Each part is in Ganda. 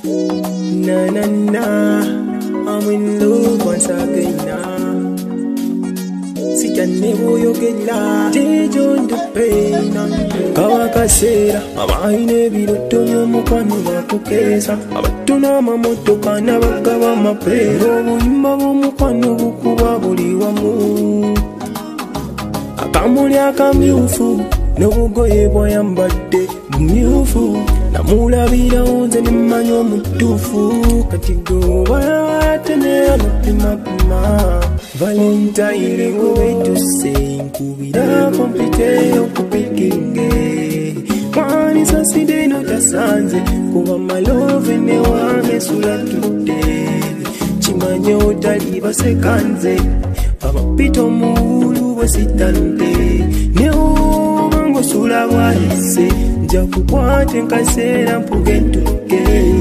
Na na na, I'm in love once again now. Sijane boyogela, tejo the pain. Kawakasera, abaine biruto nyomukwano bakukeza. Abatuna mamotoka n'abagaba mapero, obuyimba bw'omukwano bukuba buli wamu. Akamuli akamyufu, n'obugoye bw'ayambadde bumyufu. Namulabira nze nemmanyi omutuufu, kati goba tenera mupimapima. Valentine wetuse nkubira kompite okupikinge. Mwanisa side notasanze kuba malove ne wange sulatudde. Kimanye otali basekanze abapita omuwulu bwesitante. Neoba ng'osula bwayise nja kukwata enkaseera mpugentuke.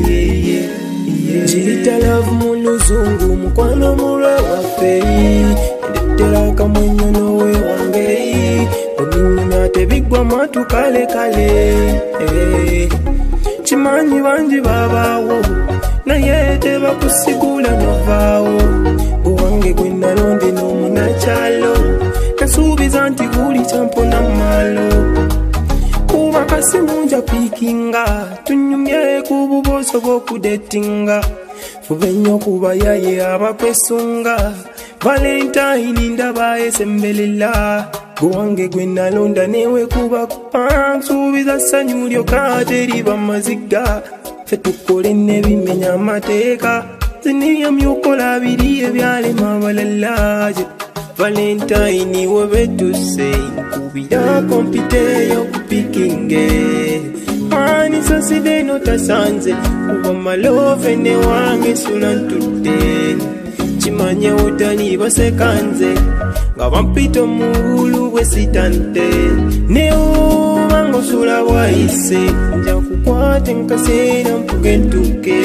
Chita love mu luzungu mukwano mulwe waffe. Ndetera akamwenyo nowe wange. Bwebinyumya tebigwa matu kale kale. Kimanyi bangi babaawo naye tebakusigula novaawo. Gwange gwe nalonde n'omunakyalo nasuubiza nti guli kyampona malo. Kuba kasimu nja pikinga tunyumye ku buboso bw'okudetinga. Fube nnyo kuba yaye abakwesunga. Valentine ndaba esembelela. Gwange gwe nalonda newe kuba kupa nsuubiza ssanyu lyokka teriba maziga. Ffe tukole n'ebimenya amateeka ziniyamya okola biri ebyalema abalala. Valentine webetuse nkubira kompite y'okupikinge. Mwanisa side notasanze kuba malove ne wange sulantudde. Kimanye otali basekanze nga bampita omuwulu bwesitante. Neoba ng'osula bwayise nja kukwata enkaseera mpugentuke.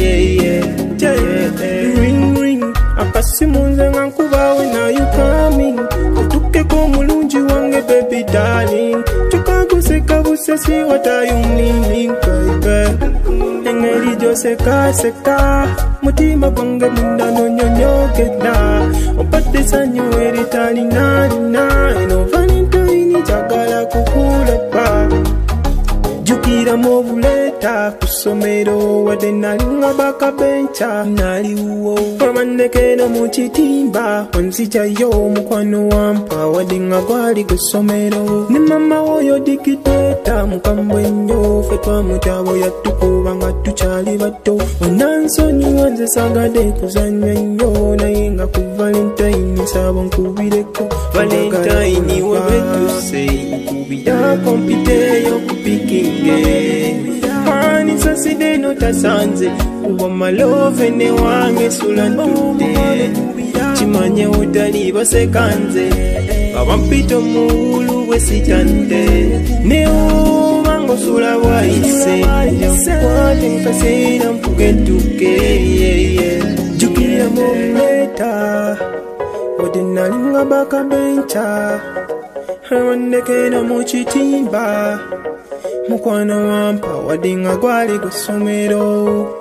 Ring ring akasimu nze nga nkuba when are you coming? Kutukkeko omulungi wange baby darling. Tukaguseka busesi what are you meaning baby? Engeri gyoseka seka mutima gwange munda nonyonyogedda. Ompadde ssanyu eritalina lina. Eno Valentine njagala kukulaba. Jjukiramu obuleeta ku ssomero wadde nali nga bakabenca naliwo. Wabandeke no mu kitimba wanzijayo omukwano wampa wadde nga gwali ku ssomero. Ne mama woyo dikiteeta mukambwe nnyo ffe twamutabo yatukuba nga tukyali bato. Onansonyiwa nze saagadde kuzannya nnyo naye nga ku Valentine nsaba nkubireko. Valentine webetuse nkubira kompite y'okupikinge. Mwanisa side notasanze kuba malove ne wange sulantudde. Kimanye otali basekanze abampita omuwulu bwesitante. Neoba ng'osula bwayise nja kukwata enkaseera mpugentuke. Jjukiramu obuleeta wadde nali nga bakabenca. Wabandeke no mu kitimba mukwano wampa wadde nga gwali ku ssomero.